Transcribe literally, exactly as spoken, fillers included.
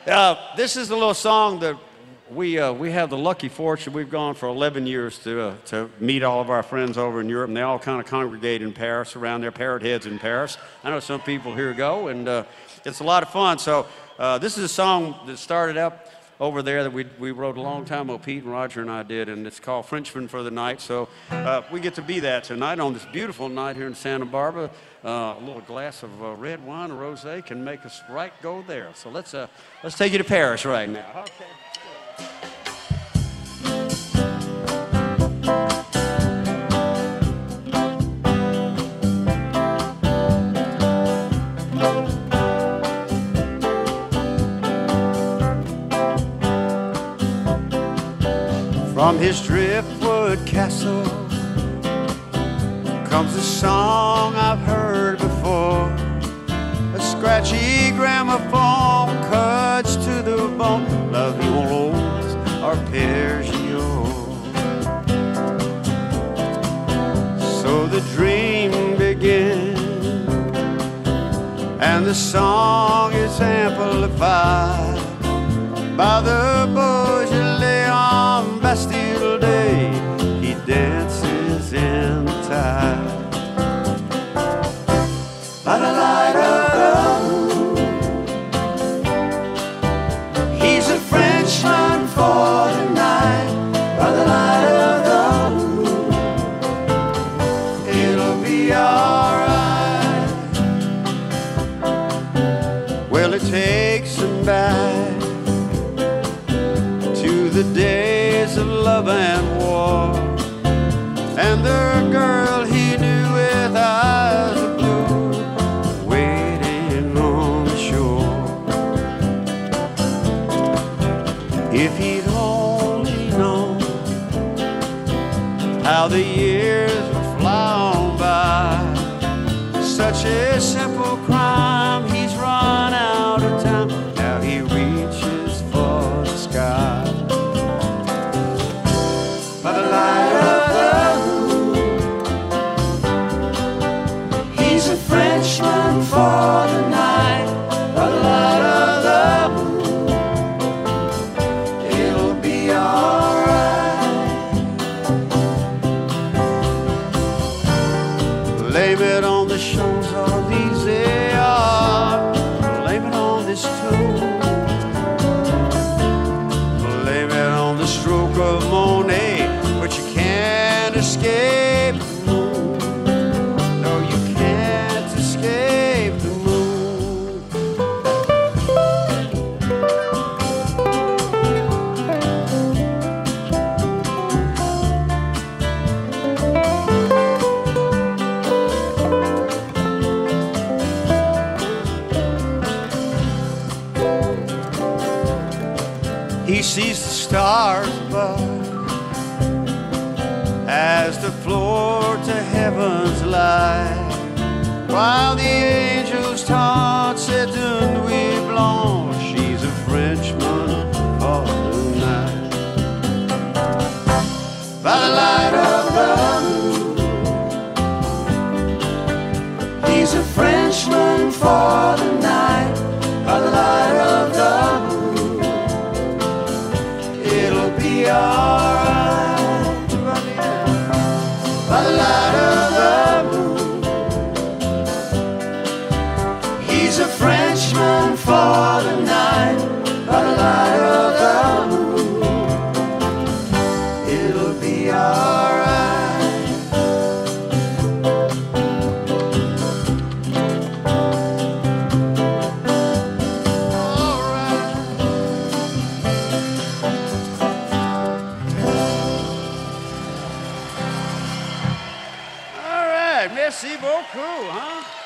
Uh, this is a little song that we uh, we have the lucky fortune. We've gone for eleven years to uh, to meet all of our friends over in Europe, and they all kind of congregate in Paris around their parrot heads in Paris. I know some people here go, and uh, it's a lot of fun. So uh, this is a song that started up over there that we we wrote a long time ago. Pete and Roger and I did, and it's called Frenchman for the Night. So uh, we get to be that tonight on this beautiful night here in Santa Barbara. Uh, a little glass of uh, red wine, a rosé, can make us right go there. So let's uh, let's take you to Paris right now. Okay. From his driftwood castle comes a song I've heard before. A scratchy gramophone cuts to the bone. La vie en rose, arpeggio. So the dream begins, and the song is amplified by the Beaujolais on Bastille Day. He dances in the tide by the light of the moon. He's a Frenchman for the night by the light of the moon. It'll be alright. Well, it takes him back to the days of love and war, and the girl he knew with eyes of blue waiting on the shore. If he'd only known how the years would fly on by, such a simple crime, he's run out of time. Now he reaches for the sky by the light of the moon. He's a Frenchman for the night by the light of the moon. It'll be alright. Blame it on the Champs-Élysées, blame it on this tune, blame it on the stroke of Monet, but you can't escape the moon. No, you can't escape the moon. He sees the stars above as the floor to heaven's light, while the angels taunt cette nuit blanche. She's a Frenchman for the night by the light of the moon. He's a Frenchman for the night by the light of the moon. It'll be alright by the light of the moon. He's a Frenchman for the night by the light of the moon. It'll be alright. All right, merci beaucoup, huh?